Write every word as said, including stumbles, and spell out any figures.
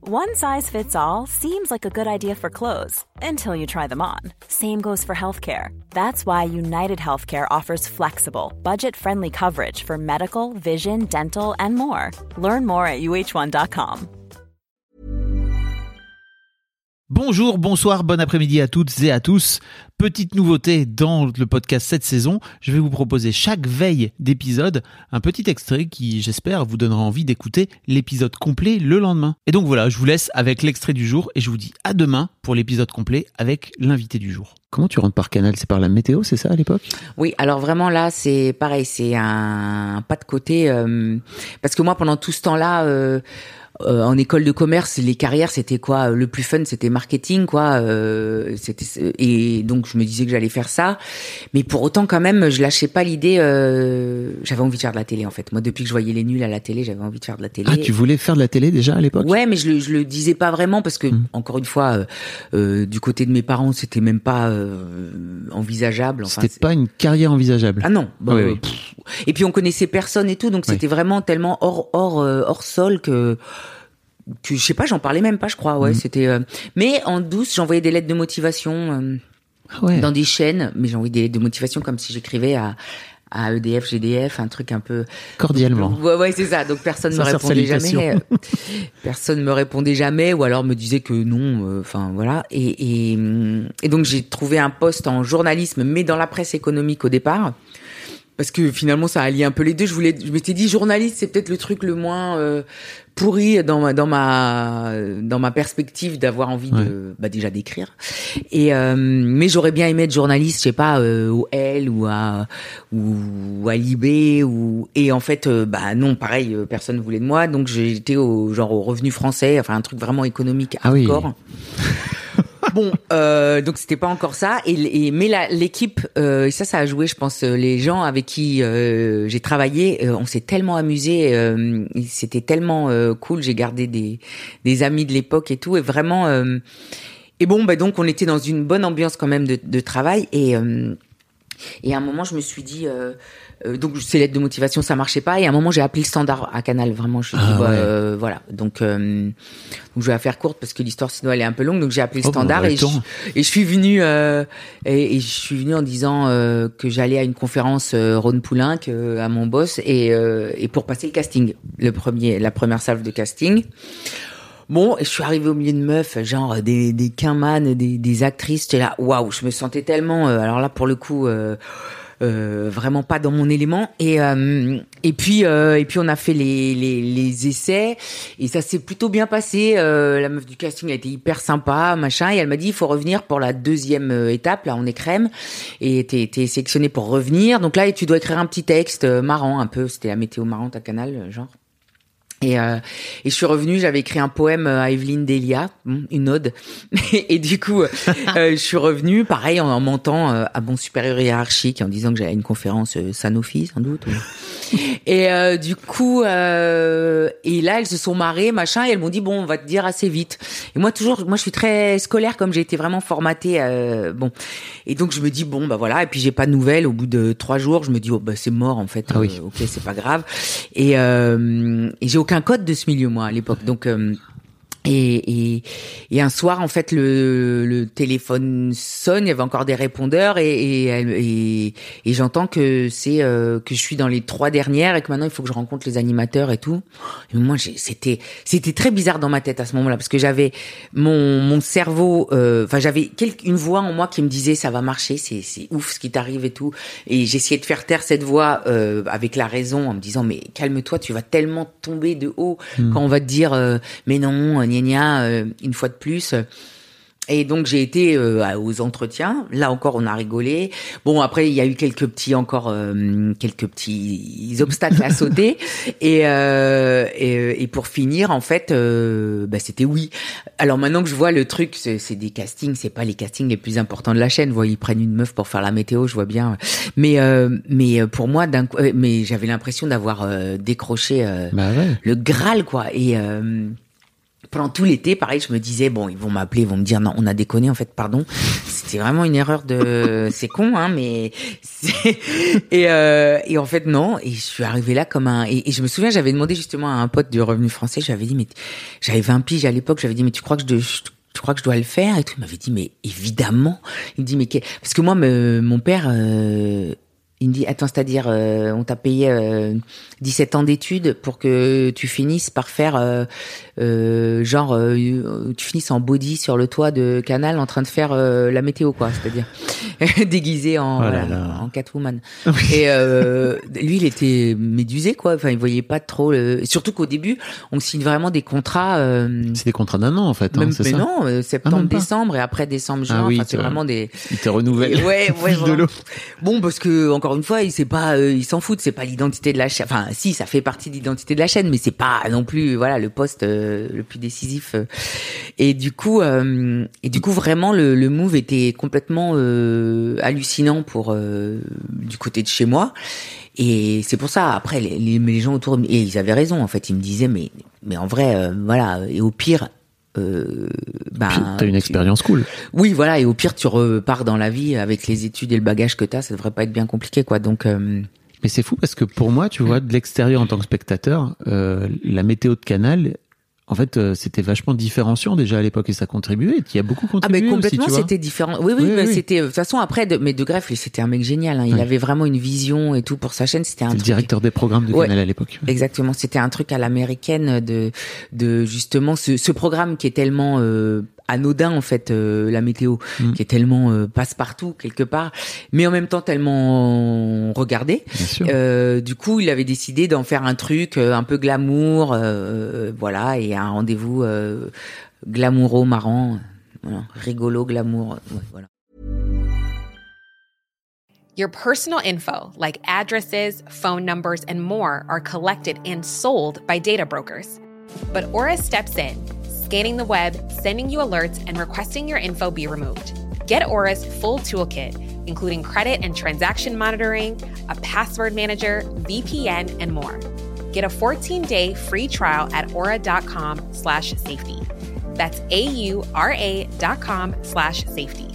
One size fits all seems like a good idea for clothes until you try them on. Same goes for healthcare. That's why United Healthcare offers flexible, budget-friendly coverage for medical, vision, dental, and more. Learn more at U H one dot com. Bonjour, bonsoir, bon après-midi à toutes et à tous. Petite nouveauté dans le podcast cette saison, je vais vous proposer chaque veille d'épisode un petit extrait qui, j'espère, vous donnera envie d'écouter l'épisode complet le lendemain. Et donc voilà, je vous laisse avec l'extrait du jour et je vous dis à demain pour l'épisode complet avec l'invité du jour. Comment tu rentres par Canal ? C'est par la météo, c'est ça à l'époque ? Oui, alors vraiment là, c'est pareil, c'est un pas de côté euh, parce que moi pendant tout ce temps-là. Euh, Euh, en école de commerce, les carrières, c'était quoi ? Le plus fun, c'était marketing, quoi. Euh, c'était et donc je me disais que j'allais faire ça, mais pour autant, quand même, je lâchais pas l'idée. Euh, j'avais envie de faire de la télé, en fait. Moi, depuis que je voyais les nuls à la télé, j'avais envie de faire de la télé. Ah, tu voulais faire de la télé déjà à l'époque ? Ouais, mais je le, je le disais pas vraiment parce que, mmh. encore une fois, euh, euh, du côté de mes parents, c'était même pas euh, envisageable. Enfin, c'était c'est... pas une carrière envisageable. Ah non. Bah, oui, euh, oui. Pff, et puis on connaissait personne et tout, donc c'était oui. vraiment tellement hors hors euh, hors sol que. que je sais pas, j'en parlais même pas, je crois. Ouais, mmh. c'était. Euh... Mais en douce, j'envoyais des lettres de motivation euh, ah ouais. dans des chaînes, mais j'envoyais des lettres de motivation comme si j'écrivais à à E D F, G D F, un truc un peu cordialement. Ouais, ouais, c'est ça. Donc personne me répondait jamais. Personne me répondait jamais, ou alors me disait que non. Enfin euh, voilà. Et, et et donc j'ai trouvé un poste en journalisme, mais dans la presse économique au départ. Parce que finalement, ça alliait un peu les deux. Je voulais, je m'étais dit, journaliste, c'est peut-être le truc le moins euh, pourri dans ma, dans ma, dans ma perspective d'avoir envie ouais. de, bah déjà d'écrire. Et euh, mais j'aurais bien aimé être journaliste, je sais pas, euh, au L ou à ou à Libé ou et en fait, euh, bah non, pareil, euh, personne voulait de moi, donc j'étais au genre au Revenu Français, enfin un truc vraiment économique hardcore. Ah oui. Bon, euh, donc c'était pas encore ça. Et, et mais la, l'équipe, euh, ça, ça a joué, je pense. Les gens avec qui euh, j'ai travaillé, euh, on s'est tellement amusés. Euh, c'était tellement euh, cool. J'ai gardé des des amis de l'époque et tout. Et vraiment. Euh, et bon, bah donc on était dans une bonne ambiance quand même de, de travail. Et euh, et à un moment, je me suis dit. Euh, Euh, donc ces lettres de motivation ça marchait pas et à un moment j'ai appelé le standard à Canal, vraiment je me suis dit ah, bah, ouais. euh, voilà donc, euh, donc je vais la faire courte parce que l'histoire sinon elle est un peu longue, donc j'ai appelé le oh, standard bon, et, je, et je suis venue euh, et, et je suis venue en disant euh, que j'allais à une conférence euh, Rhône Poulenc euh, à mon boss et, euh, et pour passer le casting, le premier la première salve de casting. Bon, et je suis arrivée au milieu de meufs, genre des des quinmanes, des des actrices, j'étais là waouh, je me sentais tellement euh, alors là pour le coup euh, Euh, vraiment pas dans mon élément et euh, et puis euh, et puis on a fait les les les essais et ça s'est plutôt bien passé. Euh, la meuf du casting a été hyper sympa machin et elle m'a dit il faut revenir pour la deuxième étape, là on est crème et t'es t'es sélectionné pour revenir, donc là tu dois écrire un petit texte marrant un peu, c'était la météo marrante à Canal genre. Et, euh, et je suis revenue, j'avais écrit un poème à Evelyne Delia, une ode. Et, et du coup, euh, je suis revenue, pareil, en, en mentant euh, à mon supérieur hiérarchique, en disant que j'allais à une conférence euh, Sanofi, sans doute. Ou... Et euh, du coup, euh, et là, elles se sont marrées, machin, et elles m'ont dit, bon, on va te dire assez vite. Et moi, toujours, moi, je suis très scolaire, comme j'ai été vraiment formatée, euh, bon. Et donc, je me dis, bon, bah voilà, et puis j'ai pas de nouvelles. Au bout de trois jours, je me dis, oh, bah c'est mort, en fait. Ah oui. Euh, ok, c'est pas grave. Et, euh, et j'ai aucun code de ce milieu, moi, à l'époque. Donc, euh, et, et, et un soir, en fait, le, le téléphone sonne, il y avait encore des répondeurs et, et, et, et j'entends que c'est euh, que je suis dans les trois dernières et que maintenant il faut que je rencontre les animateurs et tout. Et moi, j'ai, c'était c'était très bizarre dans ma tête à ce moment-là parce que j'avais mon mon cerveau, enfin euh, j'avais quelque, une voix en moi qui me disait ça va marcher, c'est c'est ouf ce qui t'arrive et tout. Et j'essayais de faire taire cette voix euh, avec la raison en me disant mais calme-toi, tu vas tellement tomber de haut mmh. quand on va te dire euh, mais non. Euh, une fois de plus. Et donc j'ai été euh, aux entretiens. Là encore, on a rigolé. Bon, après il y a eu quelques petits encore euh, quelques petits obstacles à sauter. Et, euh, et et pour finir, en fait, euh, bah c'était oui. Alors maintenant que je vois le truc, c'est, c'est des castings, c'est pas les castings les plus importants de la chaîne. Vous voyez, ils prennent une meuf pour faire la météo, je vois bien. Mais euh, mais pour moi, d'un coup, mais j'avais l'impression d'avoir euh, décroché euh, bah ouais. le Graal, quoi. Et euh, pendant tout l'été, pareil, je me disais bon, ils vont m'appeler, ils vont me dire non, on a déconné en fait, pardon. C'était vraiment une erreur de, c'est con, hein, mais c'est... et euh, et en fait non. Et je suis arrivée là comme un. Et, et je me souviens, j'avais demandé justement à un pote du Revenu Français, j'avais dit mais j'avais vingt piges à l'époque, j'avais dit mais tu crois que je, je tu crois que je dois le faire et tout. Il m'avait dit mais évidemment. Il me dit mais parce que moi, me, mon père. Euh, Il me dit, attends, c'est-à-dire, euh, on t'a payé euh, dix-sept ans d'études pour que tu finisses par faire, euh, euh, genre, euh, tu finisses en body sur le toit de Canal en train de faire euh, la météo, quoi, c'est-à-dire déguisé en, oh voilà, en Catwoman. Et euh, lui, il était médusé, quoi. Enfin, il voyait pas trop. Le... Surtout qu'au début, on signe vraiment des contrats. Euh... C'est des contrats d'un an, en fait. Hein, même, c'est mais ça non, euh, septembre, ah, décembre, et après décembre, juin. Ah oui, enfin, c'est vraiment des. Il te renouvelle. Ouais, ouais. de l'eau. Bon, parce que encore une fois, il sait pas, euh, il s'en fout. C'est pas l'identité de la chaîne. Enfin, si, ça fait partie de l'identité de la chaîne, mais c'est pas non plus, voilà, le poste euh, le plus décisif. Euh. Et du coup, euh, et du coup, vraiment, le, le move était complètement euh, hallucinant pour euh, du côté de chez moi. Et c'est pour ça, après, les, les, les gens autour, et ils avaient raison, en fait, ils me disaient, mais, mais en vrai, euh, voilà, et au pire, euh, ben, t'as une expérience cool. Oui, voilà, et au pire, tu repars dans la vie avec les études et le bagage que t'as, ça devrait pas être bien compliqué, quoi, donc... Euh... Mais c'est fou parce que pour moi, tu vois, de l'extérieur en tant que spectateur, euh, la météo de Canal... En fait, euh, c'était vachement différenciant déjà à l'époque et ça contribuait. Il y a beaucoup contribué. Ah mais complètement, aussi, tu vois. C'était différent. Oui, oui, oui, mais oui. C'était de toute façon après. De, mais De Greff, c'était un mec génial. Hein. Il oui. avait vraiment une vision et tout pour sa chaîne. C'était un. C'était truc... le directeur des programmes de Canal ouais, à l'époque. Exactement. C'était un truc à l'américaine de de justement ce, ce programme qui est tellement euh, anodin en fait, euh, la météo, mm. qui est tellement euh, passe-partout quelque part, mais en même temps tellement regardé. Bien sûr. Euh, du coup, il avait décidé d'en faire un truc euh, un peu glamour, euh, voilà, et un rendez-vous euh, glamouro, marrant, voilà, rigolo, glamour, ouais, voilà. Your personal info, like addresses, phone numbers, and more, are collected and sold by data brokers. But Aura steps in, scanning the web, sending you alerts, and requesting your info be removed. Get Aura's full toolkit, including credit and transaction monitoring, a password manager, V P N, and more. Get a fourteen-day free trial at aura.com slash safety. That's A-U-R-A dot com slash safety.